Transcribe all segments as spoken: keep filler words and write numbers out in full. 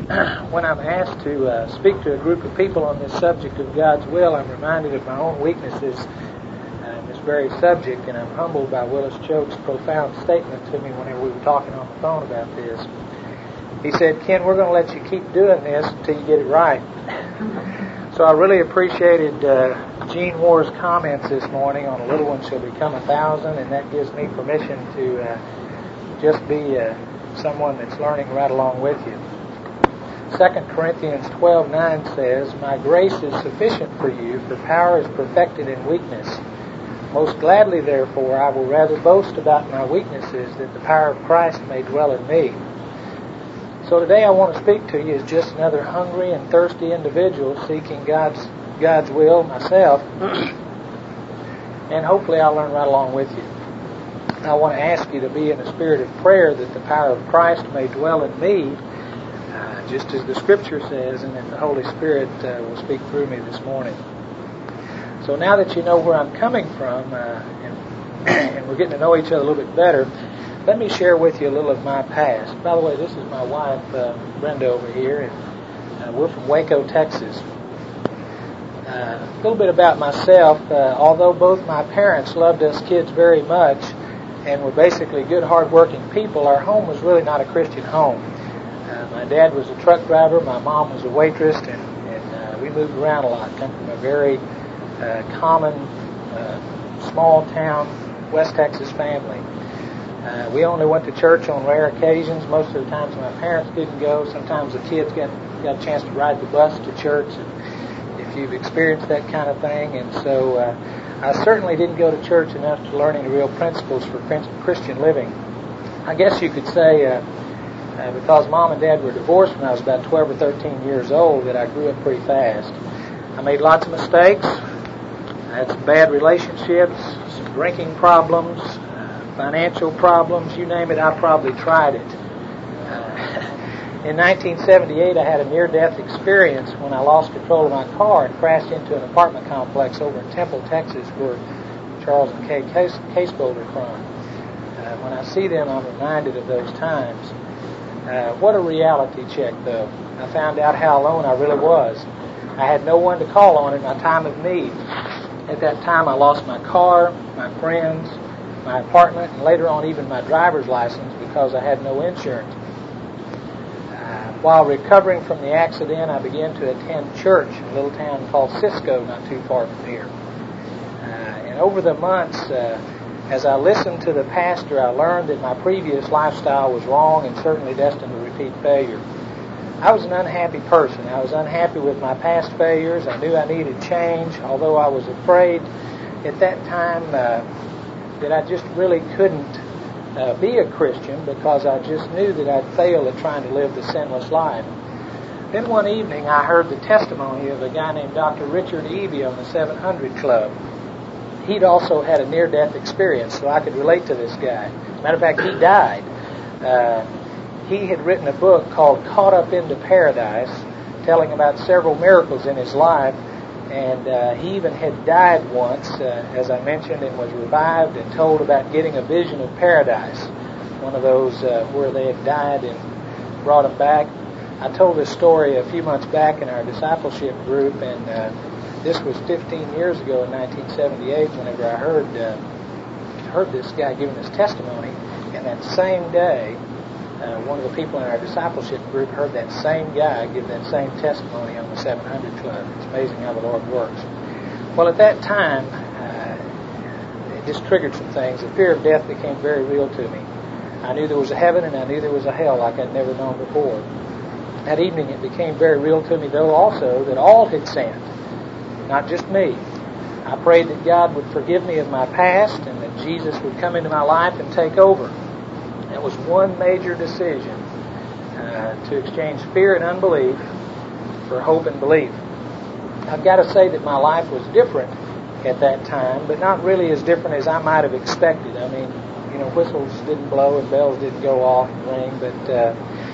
when I'm asked to uh, speak to a group of people on this subject of God's will, I'm reminded of my own weaknesses uh, in this very subject, and I'm humbled by Willis Choate's profound statement to me whenever we were talking on the phone about this. He said, "Ken, we're going to let you keep doing this until you get it right." So I really appreciated uh, Gene Moore's comments this morning on a little one shall become a thousand, and that gives me permission to uh, just be uh, someone that's learning right along with you. Second Corinthians twelve nine says, "My grace is sufficient for you, for power is perfected in weakness. Most gladly, therefore, I will rather boast about my weaknesses, that the power of Christ may dwell in me." So today I want to speak to you as just another hungry and thirsty individual seeking God's God's will myself, and hopefully I'll learn right along with you. I want to ask you to be in a spirit of prayer that the power of Christ may dwell in me, uh, just as the Scripture says, and that the Holy Spirit uh, will speak through me this morning. So now that you know where I'm coming from, uh, and, and we're getting to know each other a little bit better, let me share with you a little of my past. By the way, this is my wife, uh, Brenda, over here, and uh, we're from Waco, Texas. Uh, a little bit about myself. Uh, although both my parents loved us kids very much and were basically good, hard-working people, our home was really not a Christian home. Uh, my dad was a truck driver, my mom was a waitress, and, and uh, we moved around a lot. Come from a very uh, common, uh, small-town West Texas family. Uh, we only went to church on rare occasions. Most of the times my parents didn't go. Sometimes the kids got, got a chance to ride the bus to church, and if you've experienced that kind of thing. And so uh, I certainly didn't go to church enough to learn any real principles for Christian living. I guess you could say uh, uh, because Mom and Dad were divorced when I was about twelve or thirteen years old, that I grew up pretty fast. I made lots of mistakes. I had some bad relationships, some drinking problems, financial problems, you name it, I probably tried it. Uh, in nineteen seventy-eight, I had a near-death experience when I lost control of my car and crashed into an apartment complex over in Temple, Texas, where Charles and Kay Case, Casebold are from. Uh, when I see them, I'm reminded of those times. Uh, what a reality check, though. I found out how alone I really was. I had no one to call on in my time of need. At that time, I lost my car, my friends, my apartment, and later on even my driver's license because I had no insurance. Uh, while recovering from the accident, I began to attend church in a little town called Cisco, not too far from here. Uh, and over the months, uh, as I listened to the pastor, I learned that my previous lifestyle was wrong and certainly destined to repeat failure. I was an unhappy person. I was unhappy with my past failures. I knew I needed change, although I was afraid at that time uh, that I just really couldn't uh, be a Christian because I just knew that I'd failed at trying to live the sinless life. Then one evening I heard the testimony of a guy named Doctor Richard Eby on the seven hundred Club. He'd also had a near-death experience, so I could relate to this guy. Matter of fact, he died. Uh, he had written a book called Caught Up into Paradise, telling about several miracles in his life. And uh, he even had died once, uh, as I mentioned, and was revived and told about getting a vision of paradise, one of those uh, where they had died and brought him back. I told this story a few months back in our discipleship group, and uh, this was fifteen years ago in nineteen seventy-eight whenever I heard, uh, heard this guy giving his testimony. And that same day, Uh, one of the people in our discipleship group heard that same guy give that same testimony on the seven hundred Club. It's amazing how the Lord works. Well, at that time, uh, it just triggered some things. The fear of death became very real to me. I knew there was a heaven and I knew there was a hell like I'd never known before. That evening it became very real to me, though, also, that all had sinned, not just me. I prayed that God would forgive me of my past and that Jesus would come into my life and take over. It was one major decision uh, to exchange fear and unbelief for hope and belief. I've got to say that my life was different at that time, but not really as different as I might have expected. I mean, you know, whistles didn't blow and bells didn't go off and ring, but uh,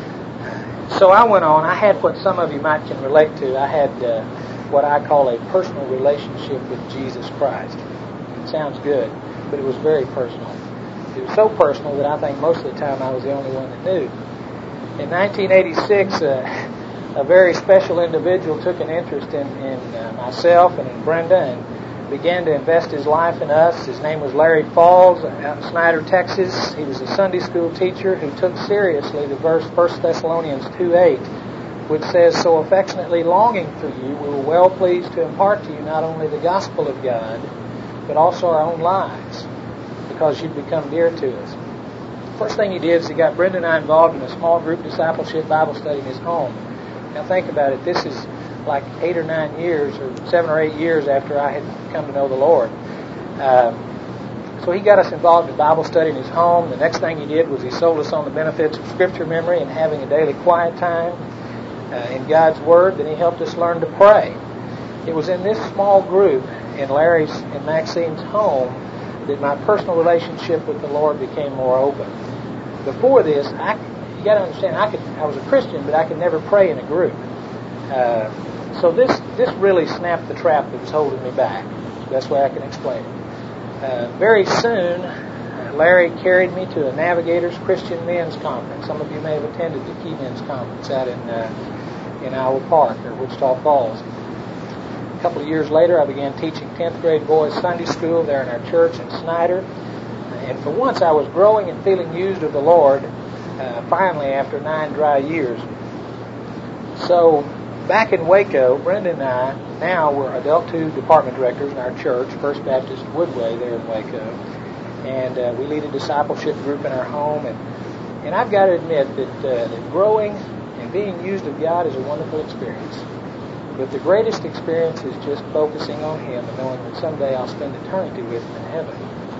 so I went on. I had what some of you might can relate to. I had uh, what I call a personal relationship with Jesus Christ. It sounds good, but it was very personal. It was so personal that I think most of the time I was the only one that knew. In nineteen eighty-six, uh, a very special individual took an interest in, in uh, myself and in Brenda and began to invest his life in us. His name was Larry Falls out in Snyder, Texas. He was a Sunday school teacher who took seriously the verse First Thessalonians two eight, which says, "So affectionately longing for you, we were well pleased to impart to you not only the gospel of God, but also our own lives, because you've become dear to us." First thing he did is he got Brenda and I involved in a small group discipleship Bible study in his home. Now think about it. This is like eight or nine years, or seven or eight years after I had come to know the Lord. Uh, so he got us involved in Bible study in his home. The next thing he did was he sold us on the benefits of Scripture memory and having a daily quiet time uh, in God's Word. Then he helped us learn to pray. It was in this small group in Larry's and Maxine's home that my personal relationship with the Lord became more open. Before this, I, you got to understand, I could I was a Christian, but I could never pray in a group. Uh, so this this really snapped the trap that was holding me back. That's the best way I can explain it. Uh, very soon, uh, Larry carried me to a Navigators Christian Men's Conference. Some of you may have attended the Key Men's Conference out in uh, in Iowa Park or Wichita Falls. A couple of years later, I began teaching tenth grade boys Sunday school there in our church in Snyder. And for once, I was growing and feeling used of the Lord, uh, finally, after nine dry years. So, back in Waco, Brenda and I, now we're Adult two department directors in our church, First Baptist Woodway there in Waco. And uh, we lead a discipleship group in our home. And, and I've got to admit that, uh, that growing and being used of God is a wonderful experience. But the greatest experience is just focusing on Him and knowing that someday I'll spend eternity with Him in heaven.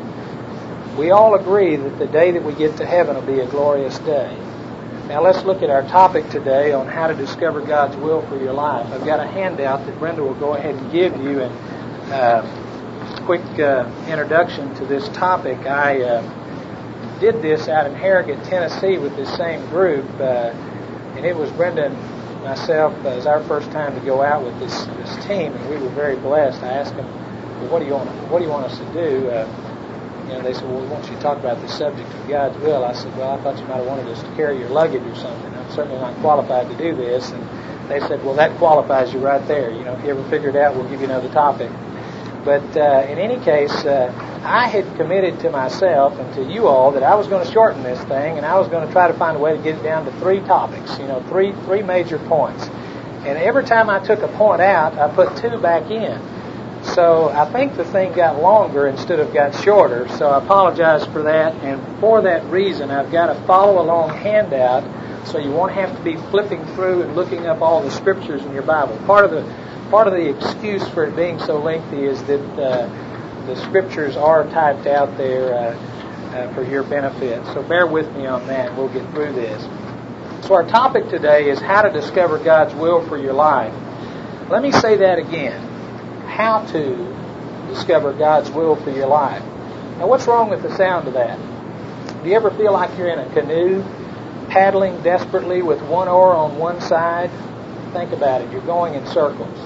We all agree that the day that we get to heaven will be a glorious day. Now let's look at our topic today on how to discover God's will for your life. I've got a handout that Brenda will go ahead and give you. And uh, quick uh, introduction to this topic. I uh, did this out in Harrogate, Tennessee with this same group. Uh, and it was Brenda and myself, uh, it was our first time to go out with this, this team. And we were very blessed. I asked them, well, what do you want, what do you want us to do? Uh, You know, they said, well, we want you to talk about the subject of God's will. I said, well, I thought you might have wanted us to carry your luggage or something. I'm certainly not qualified to do this. And they said, well, that qualifies you right there. You know, if you ever figure it out, we'll give you another topic. But uh, in any case, uh, I had committed to myself and to you all that I was going to shorten this thing, and I was going to try to find a way to get it down to three topics, you know, three three major points. And every time I took a point out, I put two back in. So I think the thing got longer instead of got shorter, so I apologize for that. And for that reason, I've got a follow-along handout, so you won't have to be flipping through and looking up all the scriptures in your Bible. Part of the part of the excuse for it being so lengthy is that uh, the scriptures are typed out there uh, uh, for your benefit. So bear with me on that. We'll get through this. So our topic today is how to discover God's will for your life. Let me say that again. How to discover God's will for your life. Now, what's wrong with the sound of that? Do you ever feel like you're in a canoe, paddling desperately with one oar on one side? Think about it. You're going in circles.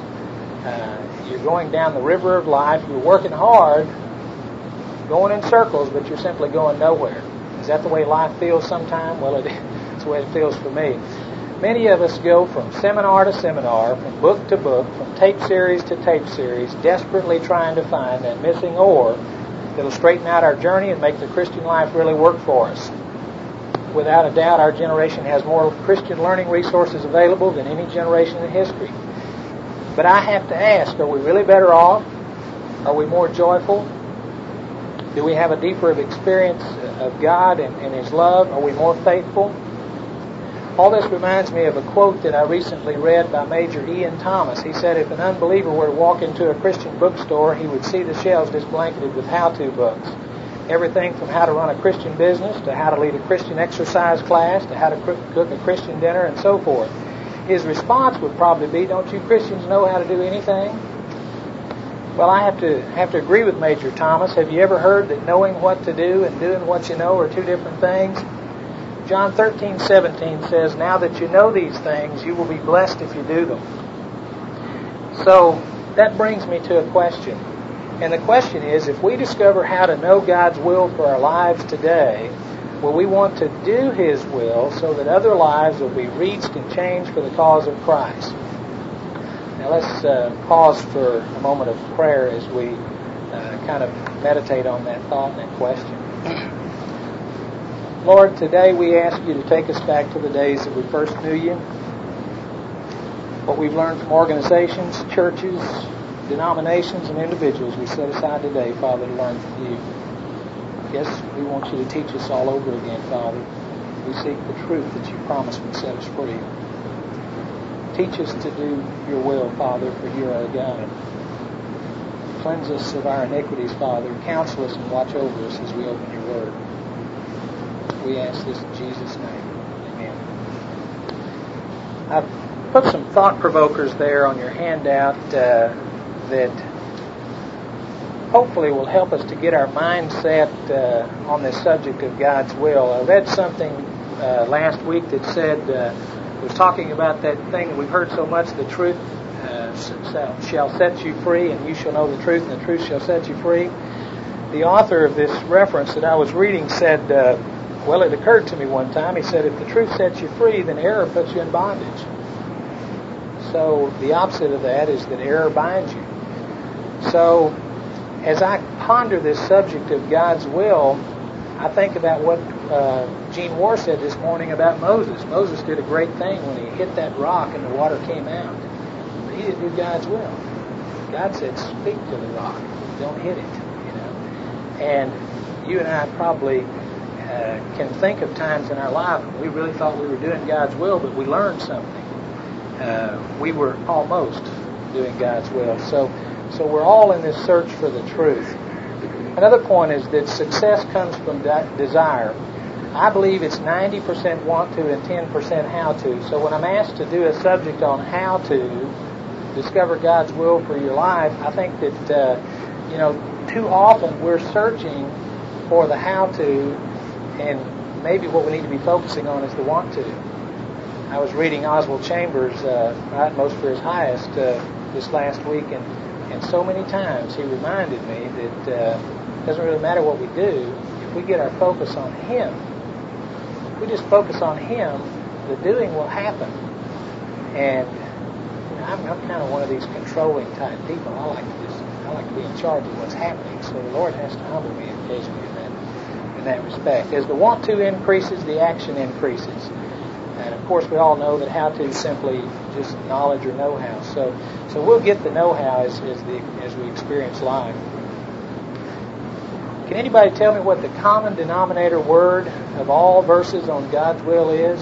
Uh, you're going down the river of life. You're working hard, going in circles, but you're simply going nowhere. Is that the way life feels sometime? Well, it is. It's the way it feels for me. Many of us go from seminar to seminar, from book to book, from tape series to tape series, desperately trying to find that missing oar that'll straighten out our journey and make the Christian life really work for us. Without a doubt, our generation has more Christian learning resources available than any generation in history. But I have to ask, are we really better off? Are we more joyful? Do we have a deeper experience of God and, and His love? Are we more faithful? All this reminds me of a quote that I recently read by Major Ian Thomas. He said, if an unbeliever were to walk into a Christian bookstore, he would see the shelves just blanketed with how-to books. Everything from how to run a Christian business, to how to lead a Christian exercise class, to how to cook a Christian dinner, and so forth. His response would probably be, don't you Christians know how to do anything? Well, I have to have to agree with Major Thomas. Have you ever heard that knowing what to do and doing what you know are two different things? John thirteen seventeen says, now that you know these things, you will be blessed if you do them. So that brings me to a question. And the question is, if we discover how to know God's will for our lives today, Well, we want to do His will so that other lives will be reached and changed for the cause of Christ. Now let's uh, pause for a moment of prayer as we uh, kind of meditate on that thought and that question. Lord, today we ask You to take us back to the days that we first knew You. What we've learned from organizations, churches, denominations, and individuals we set aside today, Father, to learn from You. Yes, we want You to teach us all over again, Father. We seek the truth that You promised would set us free. Teach us to do Your will, Father, for You are God. Cleanse us of our iniquities, Father. Counsel us and watch over us as we open Your Word. We ask this in Jesus' name. Amen. I've put some thought provokers there on your handout uh, that hopefully will help us to get our mindset uh, on this subject of God's will. I read something uh, last week that said, uh, was talking about that thing that we've heard so much, the truth uh, shall set you free, and you shall know the truth, and the truth shall set you free. The author of this reference that I was reading said, uh, well, it occurred to me one time, he said, if the truth sets you free, then error puts you in bondage. So the opposite of that is that error binds you. So as I ponder this subject of God's will, I think about what uh, Gene Moore said this morning about Moses. Moses did a great thing when he hit that rock and the water came out. But he didn't do God's will. God said, speak to the rock. Don't hit it. You know. And you and I probably uh, can think of times in our life when we really thought we were doing God's will, but we learned something. Uh, we were almost doing God's will. So, so we're all in this search for the truth. Another point is that success comes from de- desire. I believe it's ninety percent want to and ten percent how to. So when I'm asked to do a subject on how to discover God's will for your life, I think that, uh, you know, too often we're searching for the how to, and maybe what we need to be focusing on is the want to. I was reading Oswald Chambers' uh, Utmost for His Highest uh, this last week, and, and so many times he reminded me that uh, it doesn't really matter what we do. If we get our focus on Him, if we just focus on Him, the doing will happen. And you know, I'm, I'm kind of one of these controlling type people. I like to just, I like to be in charge of what's happening. So the Lord has to humble me occasionally in that, in that respect. As the want to increases, the action increases. And of course, we all know that how to is simply just knowledge or know-how. So, so we'll get the know-how as, as the as we experience life. Can anybody tell me what the common denominator word of all verses on God's will is?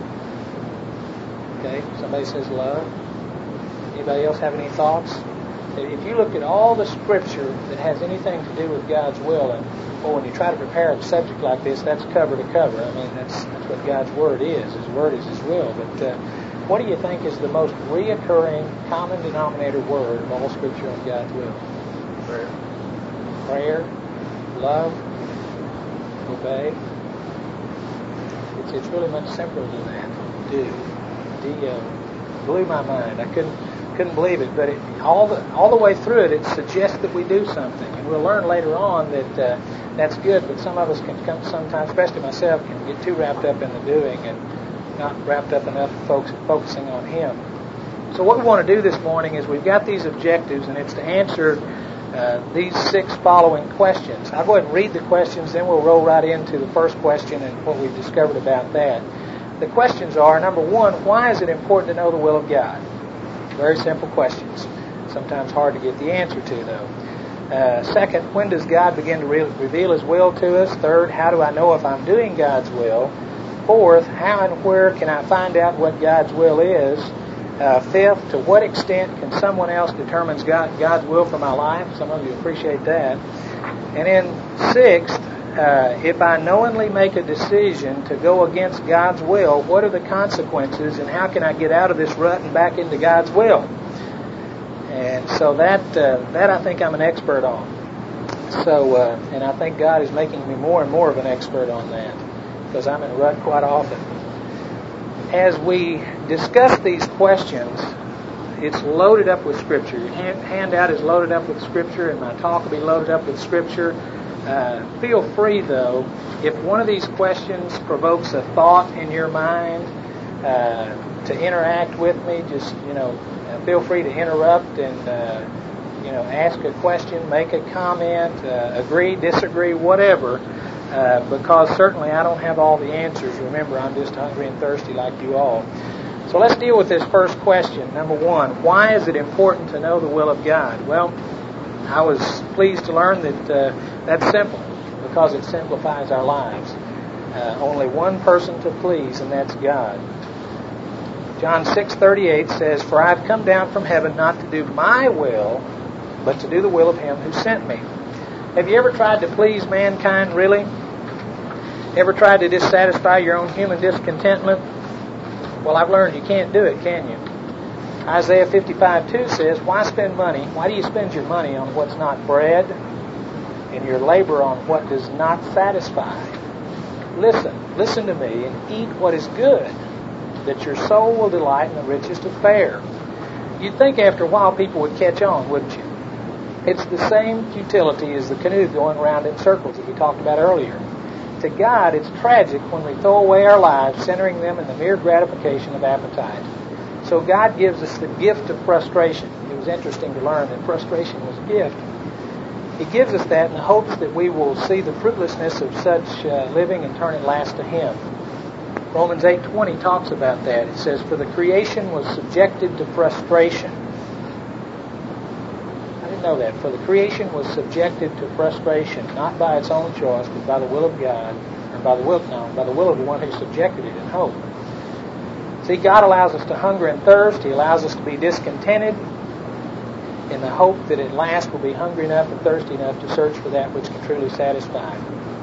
Okay, somebody says love. Anybody else have any thoughts? If you look at all the Scripture that has anything to do with God's will, and well, when you try to prepare a subject like this, that's cover to cover. I mean, that's that's what God's Word is. His Word is His will. But uh, what do you think is the most reoccurring common denominator word of all Scripture on God's will? Prayer. Prayer. Love. Obey. It's it's really much simpler than that. Do. D O. Blew my mind. I couldn't. Couldn't believe it, but it, all the all the way through it, it suggests that we do something, and we'll learn later on that uh, that's good. But some of us can come, sometimes, especially myself, can get too wrapped up in the doing and not wrapped up enough folks focusing on Him. So what we want to do this morning is we've got these objectives, and it's to answer uh, these six following questions. I'll go ahead and read the questions, then we'll roll right into the first question and what we've discovered about that. The questions are: number one, why is it important to know the will of God? Very simple questions. Sometimes hard to get the answer to, though. Uh, second, when does God begin to re- reveal His will to us? Third, how do I know if I'm doing God's will? Fourth, how and where can I find out what God's will is? Uh, fifth, to what extent can someone else determine God, God's will for my life? Some of you appreciate that. And then sixth, uh, if I knowingly make a decision to go against God's will, what are the consequences, and how can I get out of this rut and back into God's will? And so that uh, that I think I'm an expert on. So, uh, and I think God is making me more and more of an expert on that, because I'm in a rut quite often. As we discuss these questions, it's loaded up with Scripture. Your hand, handout is loaded up with Scripture, and my talk will be loaded up with Scripture. Uh, feel free, though, if one of these questions provokes a thought in your mind, uh, to interact with me. Just, you know, feel free to interrupt and, uh, you know, ask a question, make a comment, uh, agree, disagree, whatever, uh, because certainly I don't have all the answers. Remember, I'm just hungry and thirsty like you all. So let's deal with this first question. Number one, why is it important to know the will of God? Well, I was pleased to learn that uh, that's simple, because it simplifies our lives. Uh, only one person to please, and that's God. John six thirty-eight says, "For I have come down from heaven not to do my will, but to do the will of Him who sent me." Have you ever tried to please mankind, really? Ever tried to just satisfy your own human discontentment? Well, I've learned you can't do it, can you? Isaiah fifty-five two says, "Why spend money? Why do you spend your money on what's not bread, and your labor on what does not satisfy? Listen, listen to me, and eat what is good, that your soul will delight in the richest of fare." You'd think after a while people would catch on, wouldn't you? It's the same futility as the canoe going around in circles that we talked about earlier. To God, it's tragic when we throw away our lives, centering them in the mere gratification of appetite. So God gives us the gift of frustration. It was interesting to learn that frustration was a gift. He gives us that in the hopes that we will see the fruitlessness of such uh, living and turn at last to Him. Romans eight twenty talks about that. It says, "For the creation was subjected to frustration." I didn't know that. For the creation was subjected to frustration, not by its own choice, but by the will of God, or by the will, no, by the will of the one who subjected it in hope. See, God allows us to hunger and thirst. He allows us to be discontented in the hope that at last we'll be hungry enough and thirsty enough to search for that which can truly satisfy.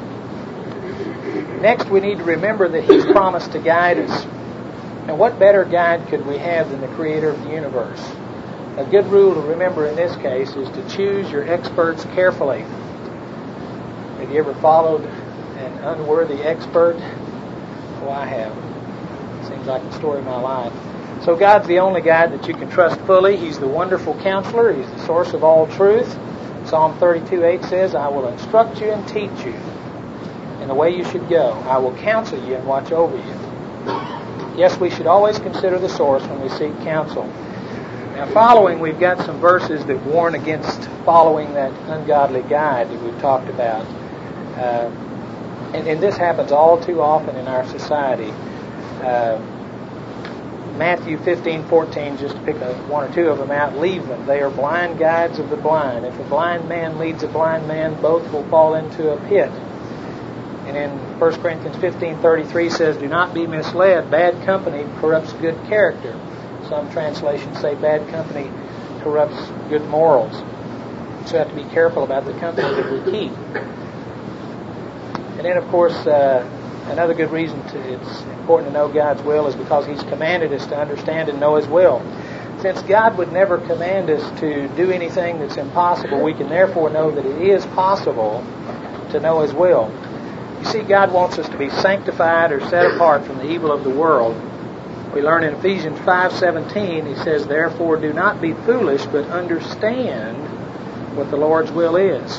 Next, we need to remember that He's promised to guide us. And what better guide could we have than the Creator of the universe? A good rule to remember in this case is to choose your experts carefully. Have you ever followed an unworthy expert? Oh, I have. Seems like the story of my life. So God's the only guide that you can trust fully. He's the wonderful counselor. He's the source of all truth. Psalm thirty-two eight says, "I will instruct you and teach you in the way you should go. I will counsel you and watch over you." Yes, we should always consider the source when we seek counsel. Now, following, we've got some verses that warn against following that ungodly guide that we've talked about. Uh, and, and this happens all too often in our society. Uh, Matthew fifteen fourteen, just to pick a, one or two of them out, "Leave them. They are blind guides of the blind. If a blind man leads a blind man, both will fall into a pit." And in First Corinthians fifteen thirty-three says, "Do not be misled. Bad company corrupts good character." Some translations say bad company corrupts good morals. So we have to be careful about the company that we keep. And then, of course, uh, another good reason to, it's important to know God's will is because He's commanded us to understand and know His will. Since God would never command us to do anything that's impossible, we can therefore know that it is possible to know His will. You see, God wants us to be sanctified or set apart from the evil of the world. We learn in Ephesians five seventeen, He says, "Therefore do not be foolish, but understand what the Lord's will is."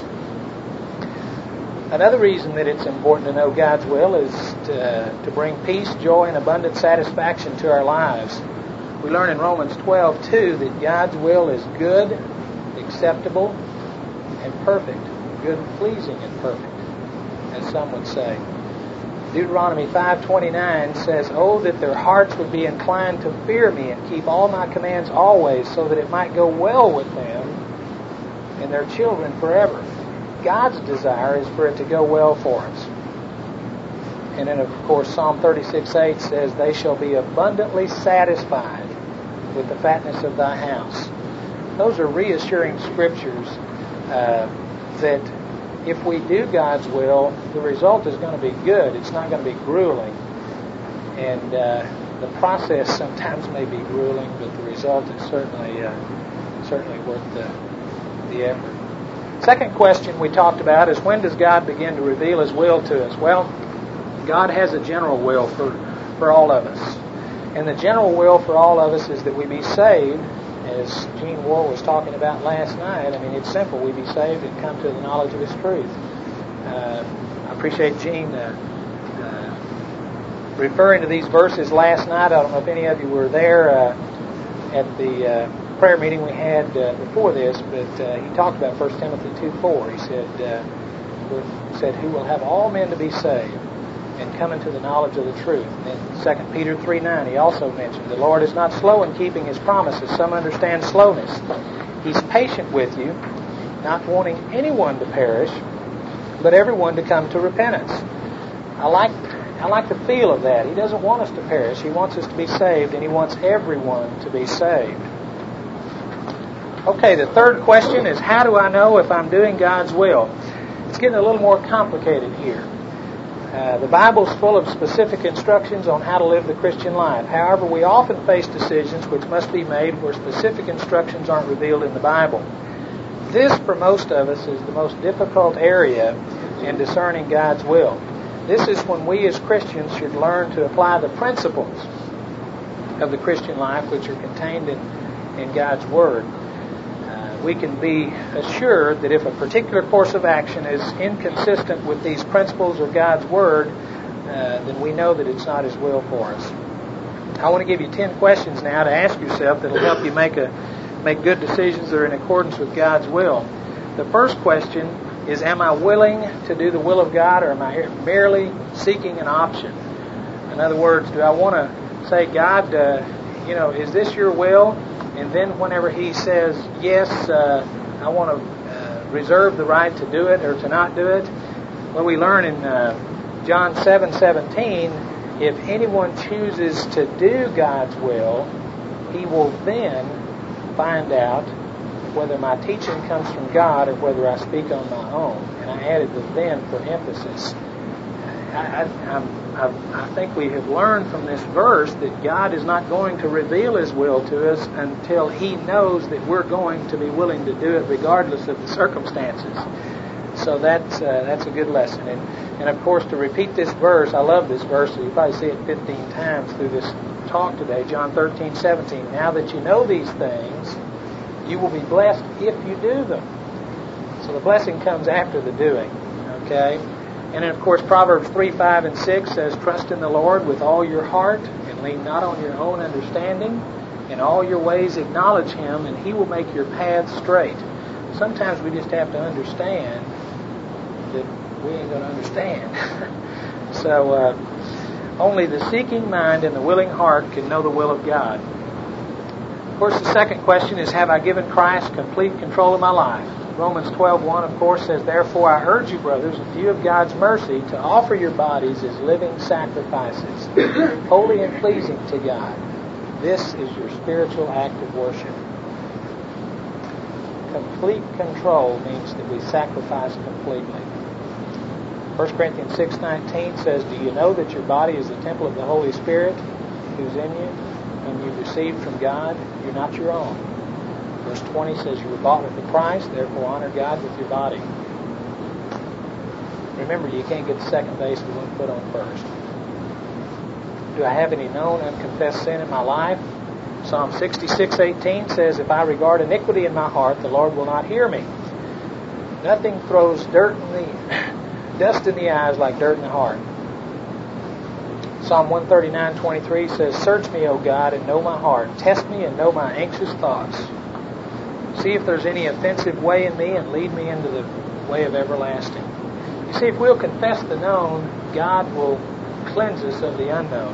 Another reason that it's important to know God's will is to, to bring peace, joy, and abundant satisfaction to our lives. We learn in Romans twelve two that God's will is good, acceptable, and perfect. Good, pleasing, and perfect, as some would say. Deuteronomy five twenty-nine says, "Oh, that their hearts would be inclined to fear me and keep all my commands always, so that it might go well with them and their children forever." God's desire is for it to go well for us. And then, of course, Psalm thirty-six eight says, "They shall be abundantly satisfied with the fatness of thy house." Those are reassuring scriptures uh, that if we do God's will, the result is going to be good. It's not going to be grueling. And uh, the process sometimes may be grueling, but the result is certainly uh, certainly worth the, the effort. Second question we talked about is, when does God begin to reveal His will to us? Well, God has a general will for, for all of us. And the general will for all of us is that we be saved, as Gene Ward was talking about last night. I mean, it's simple. We be saved and come to the knowledge of His truth. Uh, I appreciate Gene uh, uh, referring to these verses last night. I don't know if any of you were there uh, at the uh, prayer meeting we had uh, before this, but uh, he talked about First Timothy two four. He said, uh, he said, who will have all men to be saved and come into the knowledge of the truth. And then Second Peter three nine, he also mentioned, the Lord is not slow in keeping His promises. Some understand slowness. He's patient with you, not wanting anyone to perish, but everyone to come to repentance. I like I like the feel of that. He doesn't want us to perish. He wants us to be saved, and He wants everyone to be saved. Okay, the third question is, how do I know if I'm doing God's will? It's getting a little more complicated here. Uh, the Bible's full of specific instructions on how to live the Christian life. However, we often face decisions which must be made where specific instructions aren't revealed in the Bible. This, for most of us, is the most difficult area in discerning God's will. This is when we as Christians should learn to apply the principles of the Christian life which are contained in, in God's Word. Uh, we can be assured that if a particular course of action is inconsistent with these principles or God's Word, uh, then we know that it's not His will for us. I want to give you ten questions now to ask yourself that will help you make a make good decisions that are in accordance with God's will. The first question is, am I willing to do the will of God, or am I merely seeking an option? In other words, do I want to say, God, uh, you know, is this your will? And then whenever He says yes, uh, I want to uh, reserve the right to do it or to not do it. Well, we learn in uh, John seven seventeen, if anyone chooses to do God's will, he will then find out whether my teaching comes from God or whether I speak on my own. And I added the then for emphasis. I, I, I, I think we have learned from this verse that God is not going to reveal His will to us until He knows that we're going to be willing to do it regardless of the circumstances. So that's uh, that's a good lesson. And, and of course, to repeat this verse, I love this verse, so you probably see it fifteen times through this talk today, John thirteen seventeen. Now that you know these things, you will be blessed if you do them. So the blessing comes after the doing. Okay? And then, of course, Proverbs three, five, and six says, trust in the Lord with all your heart and lean not on your own understanding. In all your ways acknowledge Him, and He will make your paths straight. Sometimes we just have to understand that we ain't going to understand. so uh, only the seeking mind and the willing heart can know the will of God. Of course, the second question is, have I given Christ complete control of my life? Romans twelve one, of course, says, therefore I urge you, brothers, in view of God's mercy, to offer your bodies as living sacrifices, holy and pleasing to God. This is your spiritual act of worship. Complete control means that we sacrifice completely. First Corinthians six nineteen says, do you know that your body is the temple of the Holy Spirit who's in you, whom you've received from God? You're not your own. Verse twenty says, you were bought with a price, therefore honor God with your body. Remember, you can't get to second base with one foot on first. Do I have any known unconfessed sin in my life? Psalm sixty-six eighteen says, if I regard iniquity in my heart, the Lord will not hear me. Nothing throws dirt in the dust in the eyes like dirt in the heart. Psalm one thirty-nine twenty-three says, search me, O God, and know my heart. Test me and know my anxious thoughts. See if there's any offensive way in me and lead me into the way of everlasting. You see, if we'll confess the known, God will cleanse us of the unknown.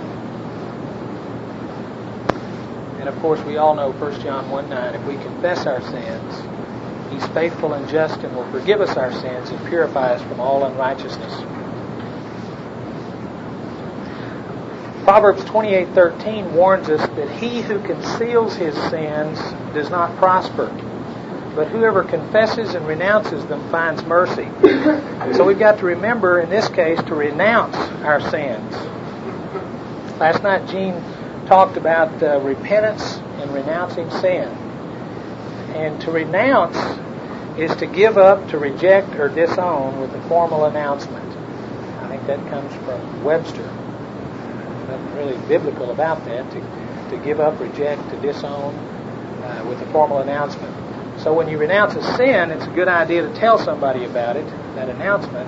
And of course, we all know First John one nine, if we confess our sins, He's faithful and just and will forgive us our sins and purify us from all unrighteousness. Proverbs twenty-eight thirteen warns us that he who conceals his sins does not prosper, but whoever confesses and renounces them finds mercy. So we've got to remember, in this case, to renounce our sins. Last night, Gene talked about uh, repentance and renouncing sin. And to renounce is to give up, to reject, or disown with a formal announcement. I think that comes from Webster. Nothing really biblical about that, to, to give up, reject, to disown uh, with a formal announcement. So when you renounce a sin, it's a good idea to tell somebody about it, that announcement.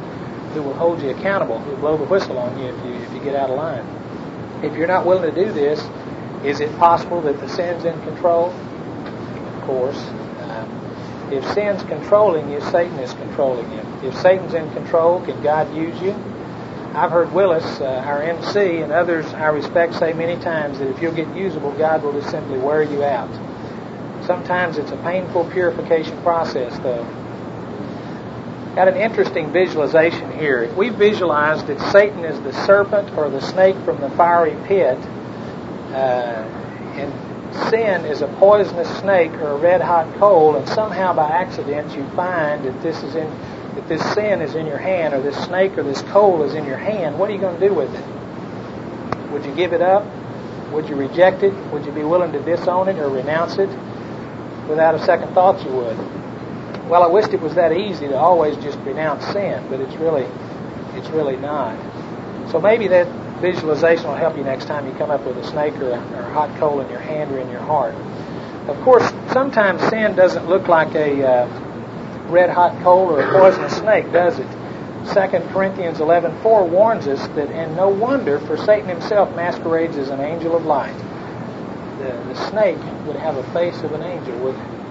who will hold you accountable, who will blow the whistle on you if you if you get out of line. If you're not willing to do this, is it possible that the sin's in control? Of course. Um, if sin's controlling you, Satan is controlling you. If Satan's in control, can God use you? I've heard Willis, uh, our M C, and others I respect say many times that if you'll get usable, God will just simply wear you out. Sometimes it's a painful purification process, though. Got an interesting visualization here. If we visualize that Satan is the serpent or the snake from the fiery pit, uh, and sin is a poisonous snake or a red-hot coal, and somehow by accident you find that this is in, that this sin is in your hand, or this snake or this coal is in your hand, what are you going to do with it? Would you give it up? Would you reject it? Would you be willing to disown it or renounce it? Without a second thought, you would. Well, I wished it was that easy to always just renounce sin, but it's really, it's really not. So maybe that visualization will help you next time you come up with a snake or a, or a hot coal in your hand or in your heart. Of course, sometimes sin doesn't look like a uh, red-hot coal or a poisonous snake, does it? Second Corinthians eleven four warns us that, and no wonder, for Satan himself masquerades as an angel of light. The, the snake would have a face of an angel, wouldn't it?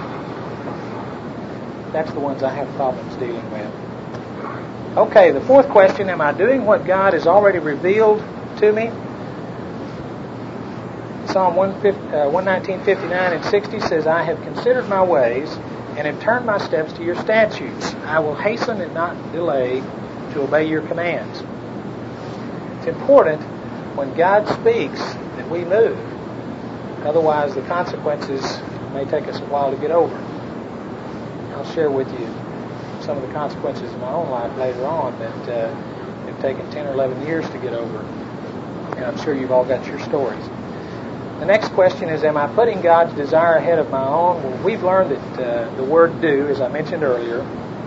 That's the ones I have problems dealing with. Okay, the fourth question, am I doing what God has already revealed to me? Psalm one nineteen, fifty-nine and sixty says, I have considered my ways and have turned my steps to your statutes. I will hasten and not delay to obey your commands. It's important when God speaks that we move. Otherwise, the consequences may take us a while to get over. I'll share with you some of the consequences of my own life later on that uh, have taken ten or eleven years to get over. And I'm sure you've all got your stories. The next question is, am I putting God's desire ahead of my own? Well, we've learned that uh, the word do, as I mentioned earlier,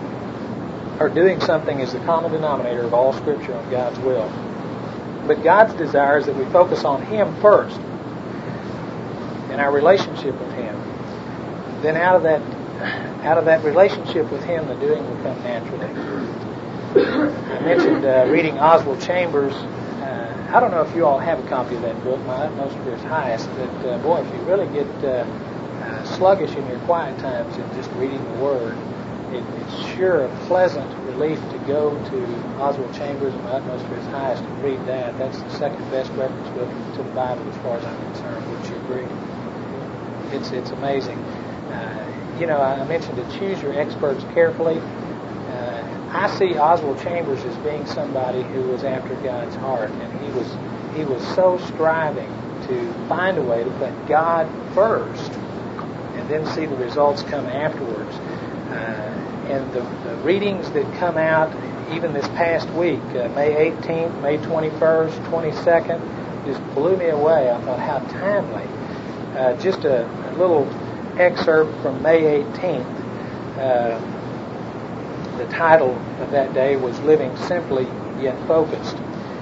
or doing something is the common denominator of all Scripture on God's will. But God's desire is that we focus on Him first and our relationship with Him. Then out of that Out of that relationship with Him, the doing will come naturally. I mentioned uh, reading Oswald Chambers. Uh, I don't know if you all have a copy of that book, My Utmost for His Highest, but uh, boy, if you really get uh, uh, sluggish in your quiet times in just reading the Word, it, it's sure a pleasant relief to go to Oswald Chambers and My Utmost for His Highest and read that. That's the second best reference book to the Bible as far as I'm concerned. Would you agree? It's, it's amazing. Uh, You know, I mentioned to choose your experts carefully. Uh, I see Oswald Chambers as being somebody who was after God's heart, and he was he was so striving to find a way to put God first, and then see the results come afterwards. Uh, and the, the readings that come out, even this past week, uh, May eighteenth, May twenty-first, twenty-second, just blew me away. I thought, how timely. Uh, just a, a little excerpt from May eighteenth. Uh, the title of that day was Living Simply Yet Focused.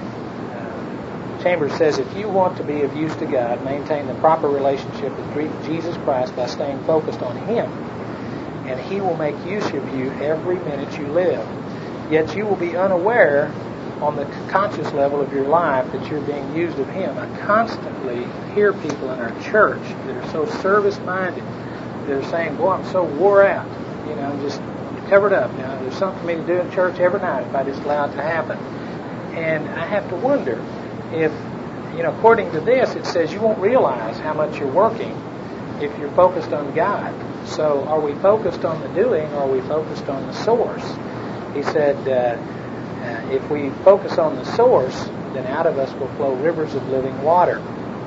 Uh, Chambers says, if you want to be of use to God, maintain the proper relationship with Jesus Christ by staying focused on Him, and He will make use of you every minute you live. Yet you will be unaware on the conscious level of your life that you're being used of Him. I constantly hear people in our church that are so service-minded. They're saying, boy, I'm so wore out. You know, I'm just covered up. You know, there's something for me to do in church every night if I just allow it to happen. And I have to wonder if, you know, according to this, it says you won't realize how much you're working if you're focused on God. So are we focused on the doing, or are we focused on the source? He said, uh, uh, if we focus on the source, then out of us will flow rivers of living water.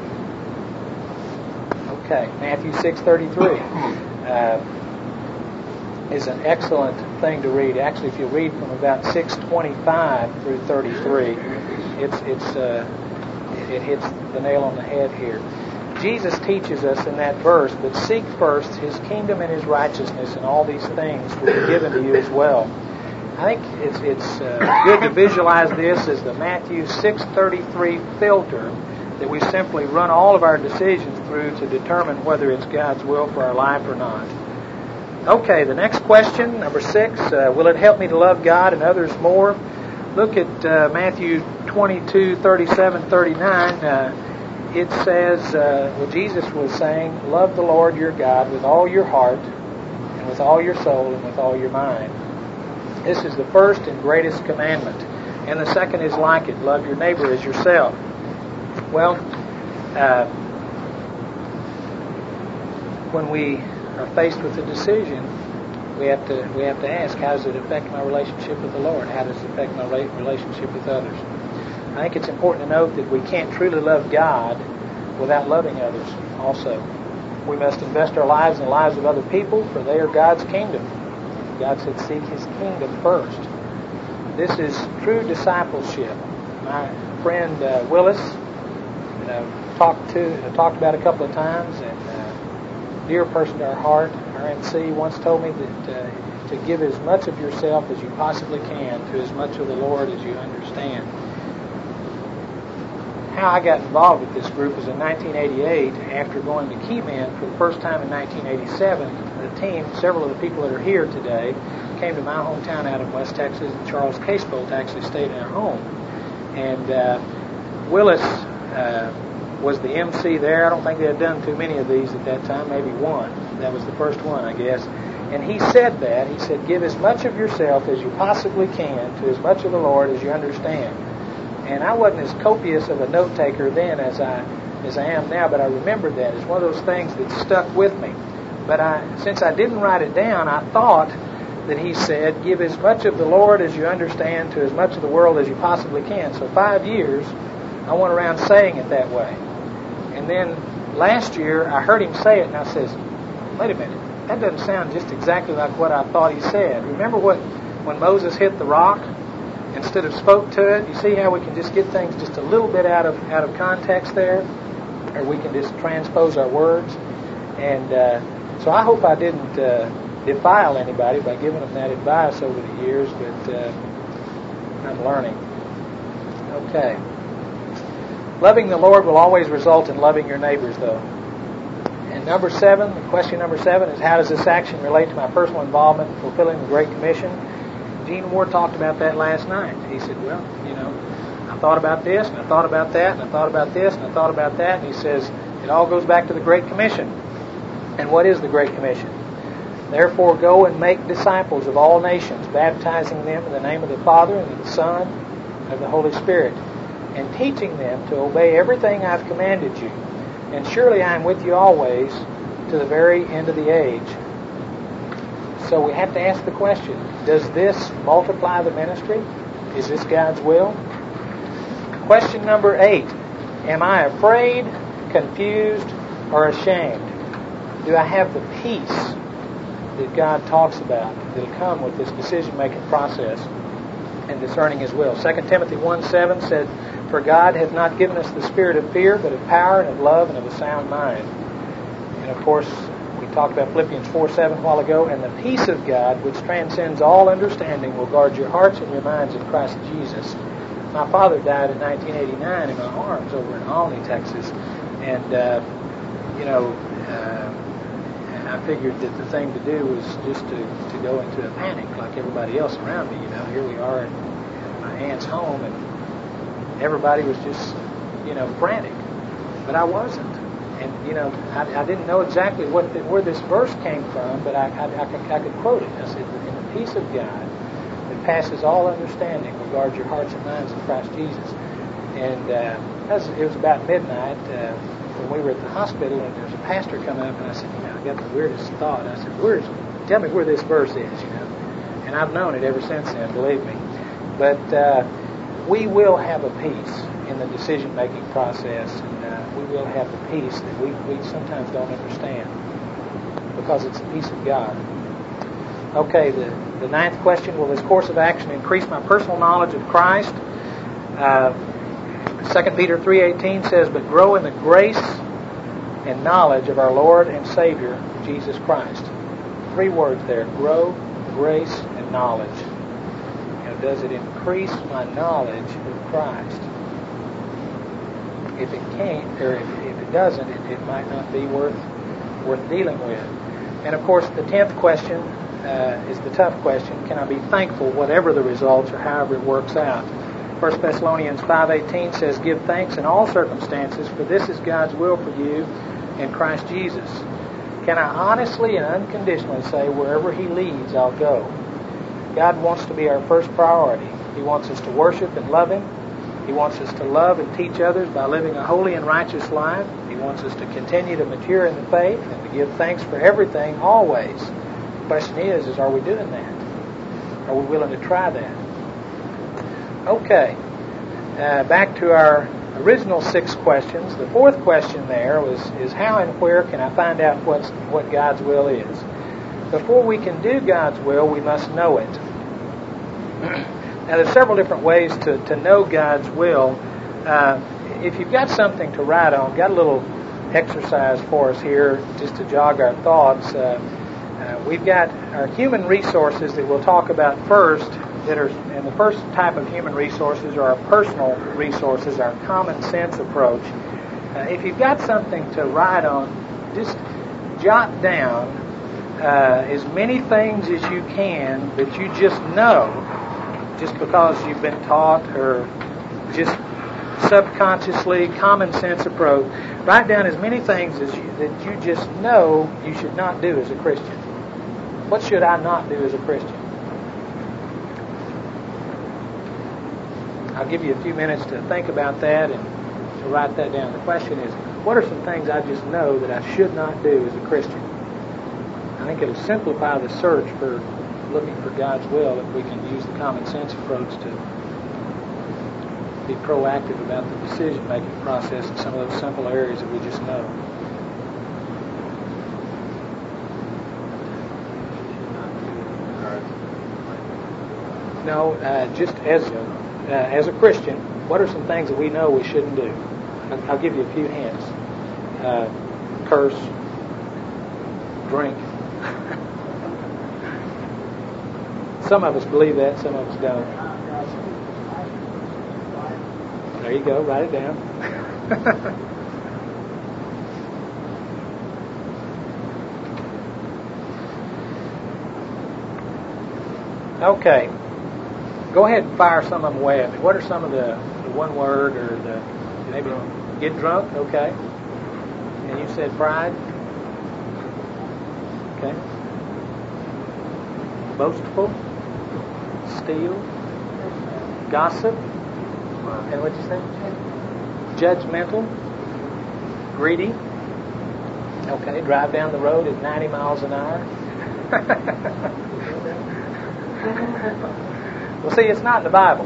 Okay, Matthew six thirty-three uh, is an excellent thing to read. Actually, if you read from about six twenty-five through thirty-three, it's it's uh, it hits the nail on the head here. Jesus teaches us in that verse, but seek first His kingdom and His righteousness, and all these things will be given to you as well. I think it's it's uh, good to visualize this as the Matthew six thirty-three filter that we simply run all of our decisions through to determine whether it's God's will for our life or not. Okay, the next question, number six, uh, will it help me to love God and others more? look at uh, Matthew twenty-two, thirty-seven, thirty-nine. Uh, it says, uh, well, Jesus was saying, love the Lord your God with all your heart, and with all your soul, and with all your mind. This is the first and greatest commandment. And the second is like it, love your neighbor as yourself. Well, uh, when we are faced with a decision, we have to we have to ask, how does it affect my relationship with the Lord? How does it affect my relationship with others? I think it's important to note that we can't truly love God without loving others also. We must invest our lives in the lives of other people, for they are God's kingdom. God said, seek His kingdom first. This is true discipleship. My friend uh, Willis, you know, talked to uh, talked about a couple of times, and uh, dear person to our heart, our M C, once told me that uh, to give as much of yourself as you possibly can to as much of the Lord as you understand. How I got involved with this group was in nineteen eighty-eight, after going to Keyman for the first time in nineteen eighty-seven. The team, several of the people that are here today, came to my hometown out in West Texas, and Charles Casebolt actually stayed in our home. And uh, Willis uh, was the M C there. I don't think they had done too many of these at that time, maybe one. That was the first one, I guess. And he said that. He said, give as much of yourself as you possibly can to as much of the Lord as you understand. And I wasn't as copious of a note taker then as I as I am now, but I remembered that. It's one of those things that stuck with me. But I, since I didn't write it down, I thought that he said, give as much of the Lord as you understand to as much of the world as you possibly can. So five years, I went around saying it that way. And then last year, I heard him say it, and I says, wait a minute, that doesn't sound just exactly like what I thought he said. Remember what when Moses hit the rock, instead of spoke to it? You see how we can just get things just a little bit out of out of context there? Or we can just transpose our words. And uh, so I hope I didn't uh, defile anybody by giving them that advice over the years, but uh, I'm learning. Okay. Loving the Lord will always result in loving your neighbors, though. And number seven, the question number seven is, how does this action relate to my personal involvement in fulfilling the Great Commission? Gene Moore talked about that last night. He said, well, you know, I thought about this, and I thought about that, and I thought about this, and I thought about that, and he says, it all goes back to the Great Commission. And what is the Great Commission? Therefore, go and make disciples of all nations, baptizing them in the name of the Father, and of the Son, and of the Holy Spirit, and teaching them to obey everything I've commanded you. And surely I am with you always to the very end of the age. So we have to ask the question, does this multiply the ministry? Is this God's will? Question number eight, am I afraid, confused, or ashamed? Do I have the peace that God talks about that will come with this decision-making process and discerning His will? Second Timothy one seven said, for God hath not given us the spirit of fear, but of power and of love and of a sound mind. And of course, we talked about Philippians four seven a while ago, and the peace of God, which transcends all understanding, will guard your hearts and your minds in Christ Jesus. My father died in nineteen eighty-nine in my arms over in Alney, Texas. And, uh, you know, uh, I figured that the thing to do was just to, to go into a panic like everybody else around me. You know, here we are in my aunt's home, and everybody was just, you know, frantic. But I wasn't. And, you know, I, I didn't know exactly what the, where this verse came from, but I, I, I, could, I could quote it. I said, in the peace of God that passes all understanding will guard your hearts and minds in Christ Jesus. And uh, that was, it was about midnight uh, when we were at the hospital, and there was a pastor come up, and I said, you know, I got the weirdest thought. I said, where's, tell me where this verse is, you know. And I've known it ever since then, believe me. But uh, we will have a peace in the decision-making process, and uh, we will have the peace that we, we sometimes don't understand, because it's the peace of God. Okay, the, the ninth question, will this course of action increase my personal knowledge of Christ? Uh, Second Peter three eighteen says, but grow in the grace and knowledge of our Lord and Savior, Jesus Christ. Three words there, grow, grace, and knowledge. You know, does it increase my knowledge of Christ? If it can't, or if, if it doesn't, it, it might not be worth worth dealing with. And of course, the tenth question, uh, is the tough question. Can I be thankful whatever the results or however it works out? First Thessalonians five eighteen says, "Give thanks in all circumstances, for this is God's will for you in Christ Jesus." Can I honestly and unconditionally say, wherever He leads, I'll go? God wants to be our first priority. He wants us to worship and love Him. He wants us to love and teach others by living a holy and righteous life. He wants us to continue to mature in the faith and to give thanks for everything, always. The question is, is are we doing that? Are we willing to try that? Okay. Uh, back to our original six questions. The fourth question there was is how and where can I find out what's, what God's will is? Before we can do God's will, we must know it. Now, there's several different ways to, to know God's will. Uh, if you've got something to write on, got a little exercise for us here just to jog our thoughts. Uh, uh, we've got our human resources that we'll talk about first. That are, and the first type of human resources are our personal resources, our common sense approach. Uh, if you've got something to write on, just jot down uh, as many things as you can that you just know, just because you've been taught or just subconsciously, common sense approach. Write down as many things as you, that you just know you should not do as a Christian. What should I not do as a Christian? I'll give you a few minutes to think about that and to write that down. The question is, what are some things I just know that I should not do as a Christian? I think it'll simplify the search for looking for God's will if we can use the common sense approach to be proactive about the decision-making process in some of those simple areas that we just know. No, uh, just as a Uh, as a Christian, what are some things that we know we shouldn't do? I'll, I'll give you a few hints. Uh, curse, drink. Some of us believe that, some of us don't. There you go, write it down. Okay. Go ahead and fire some of them away at me. What are some of the, the one word or the maybe get drunk? Okay. And you said pride. Okay. Boastful. Steal. Gossip. And what'd you say? Judgmental. Greedy. Okay. Drive down the road at ninety miles an hour. Well, see, it's not in the Bible.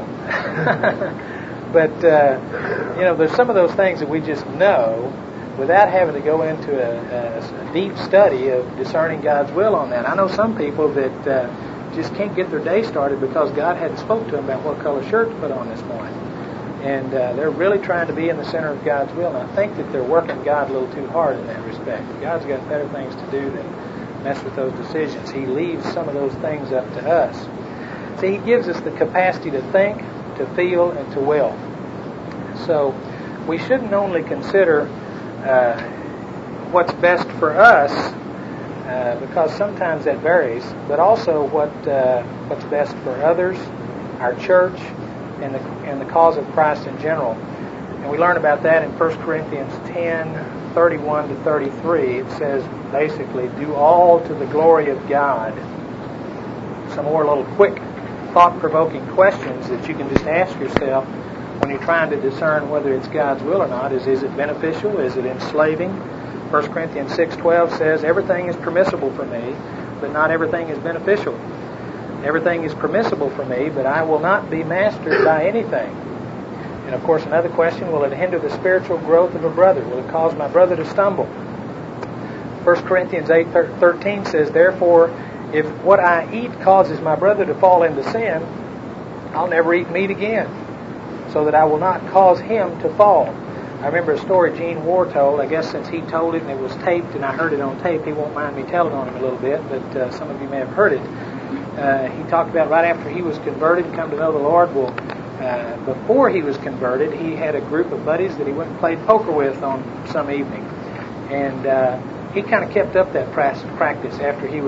But, uh, you know, there's some of those things that we just know without having to go into a, a, a deep study of discerning God's will on that. I know some people that uh, just can't get their day started because God hadn't spoke to them about what color shirt to put on this morning. And uh, they're really trying to be in the center of God's will. And I think that they're working God a little too hard in that respect. God's got better things to do than mess with those decisions. He leaves some of those things up to us. See, He gives us the capacity to think, to feel, and to will. So we shouldn't only consider uh, what's best for us, uh, because sometimes that varies, but also what uh, what's best for others, our church, and the and the cause of Christ in general. And we learn about that in First Corinthians ten, thirty-one to thirty-three. It says basically, do all to the glory of God. Some more little quick thought-provoking questions that you can just ask yourself when you're trying to discern whether it's God's will or not. Is, is it beneficial? Is it enslaving? First Corinthians six twelve says, everything is permissible for me, but not everything is beneficial. Everything is permissible for me, but I will not be mastered by anything. And of course, another question, will it hinder the spiritual growth of a brother? Will it cause my brother to stumble? First Corinthians eight thirteen says, therefore, if what I eat causes my brother to fall into sin, I'll never eat meat again, so that I will not cause him to fall. I remember a story Gene War told. I guess since he told it and it was taped and I heard it on tape, he won't mind me telling on him a little bit, but uh, some of you may have heard it. Uh, he talked about right after he was converted and come to know the Lord. Well, uh, before he was converted, he had a group of buddies that he went and played poker with on some evening. And uh, he kind of kept up that practice after he was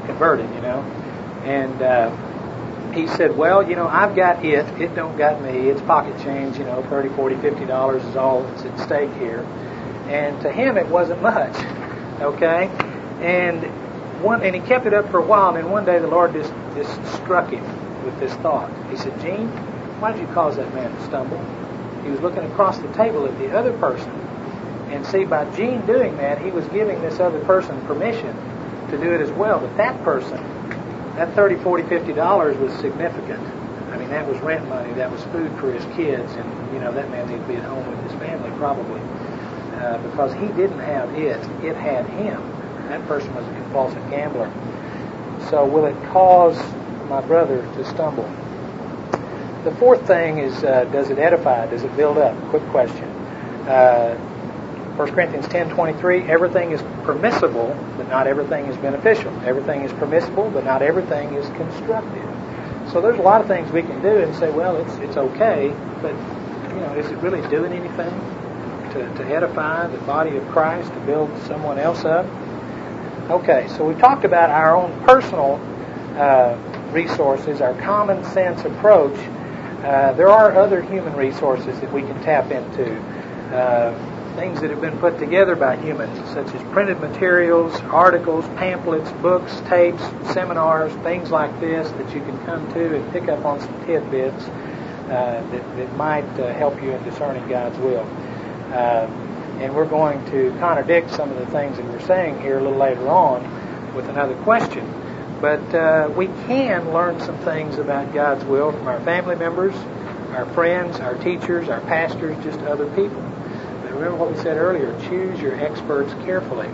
converted, you know. And uh, he said, well, you know, I've got it. It don't got me. It's pocket change, you know, thirty, forty, fifty dollars is all that's at stake here. And to him, it wasn't much, okay? And one, and he kept it up for a while, and then one day the Lord just, just struck him with this thought. He said, Gene, why did you cause that man to stumble? He was looking across the table at the other person. And see, by Gene doing that, he was giving this other person permission to do it as well. But that person, that thirty, forty, fifty dollars was significant. I mean, that was rent money. That was food for his kids. And, you know, that man needed to be at home with his family probably. Uh, because he didn't have it. It had him. That person was a compulsive gambler. So will it cause my brother to stumble? The fourth thing is, uh, does it edify? Does it build up? Quick question. Uh, First Corinthians ten twenty-three, everything is permissible, but not everything is beneficial. Everything is permissible, but not everything is constructive. So there's a lot of things we can do and say, well, it's it's okay, but you know, is it really doing anything to, to edify the body of Christ, to build someone else up? Okay, so we've talked about our own personal uh, resources, our common sense approach. Uh, there are other human resources that we can tap into. Uh, things that have been put together by humans, such as printed materials, articles, pamphlets, books, tapes, seminars, things like this that you can come to and pick up on some tidbits uh, that, that might uh, help you in discerning God's will. Uh, and we're going to contradict some of the things that we're saying here a little later on with another question. But uh, we can learn some things about God's will from our family members, our friends, our teachers, our pastors, just other people. Remember what we said earlier, choose your experts carefully.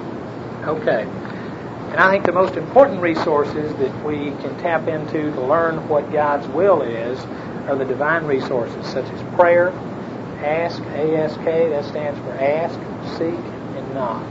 Okay. And I think the most important resources that we can tap into to learn what God's will is are the divine resources, such as prayer, ask, A S K, that stands for ask, seek, and knock.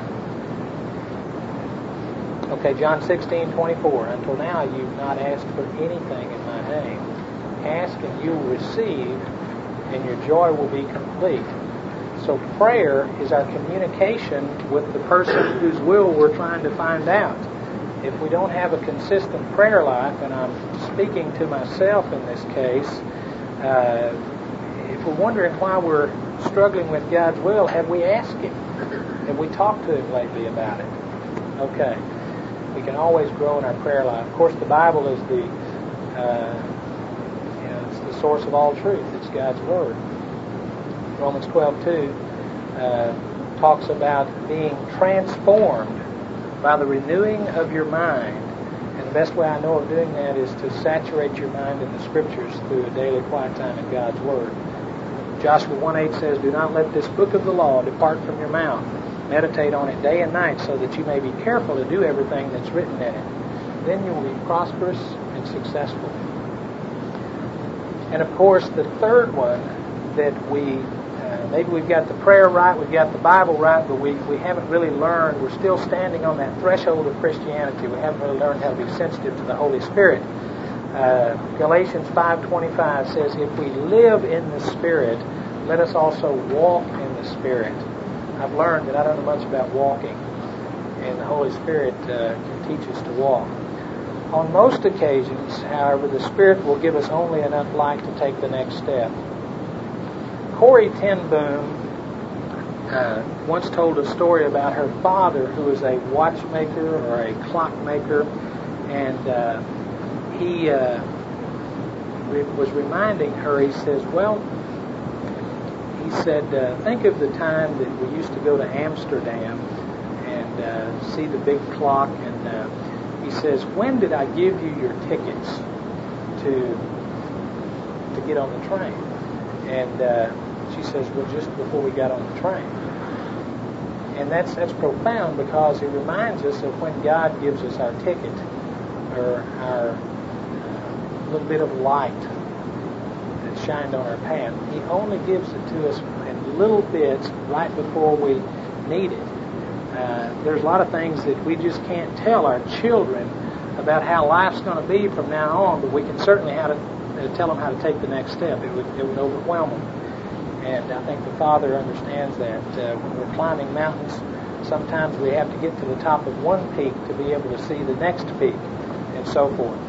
Okay, John sixteen twenty-four, until now you've not asked for anything in my name. Ask and you will receive, and your joy will be complete. So prayer is our communication with the person whose will we're trying to find out. If we don't have a consistent prayer life, and I'm speaking to myself in this case, uh, if we're wondering why we're struggling with God's will, have we asked Him? Have we talked to Him lately about it? Okay. We can always grow in our prayer life. Of course, the Bible is the, uh, you know, it's the source of all truth. It's God's Word. Romans twelve two uh, talks about being transformed by the renewing of your mind. And the best way I know of doing that is to saturate your mind in the Scriptures through a daily quiet time in God's Word. Joshua one eight says, do not let this book of the law depart from your mouth. Meditate on it day and night so that you may be careful to do everything that's written in it. Then you will be prosperous and successful. And of course, the third one that we Uh, maybe we've got the prayer right, we've got the Bible right, but we, we haven't really learned. We're still standing on that threshold of Christianity. We haven't really learned how to be sensitive to the Holy Spirit. Uh, Galatians five twenty-five says, if we live in the Spirit, let us also walk in the Spirit. I've learned that I don't know much about walking, and the Holy Spirit uh, can teach us to walk. On most occasions, however, the Spirit will give us only enough light to take the next step. Corrie ten Boom uh, once told a story about her father, who was a watchmaker or a clockmaker, and uh, he uh, re- was reminding her. He says, "Well," he said, uh, "think of the time that we used to go to Amsterdam and uh, see the big clock." And uh, he says, "When did I give you your tickets to to get on the train?" And uh, she says, well, just before we got on the train. And that's that's profound, because it reminds us of when God gives us our ticket, or our uh, little bit of light that shined on our path. He only gives it to us in little bits right before we need it. Uh, there's a lot of things that we just can't tell our children about how life's going to be from now on, but we can certainly how to uh, tell them how to take the next step. It would, it would overwhelm them. And I think the Father understands that. Uh, when we're climbing mountains, Sometimes we have to get to the top of one peak to be able to see the next peak, and so forth.